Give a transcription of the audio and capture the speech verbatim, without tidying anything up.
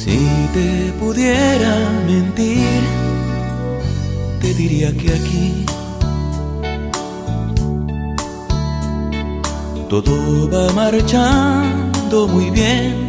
Si te pudiera mentir, te diría que aquí todo va marchando muy bien.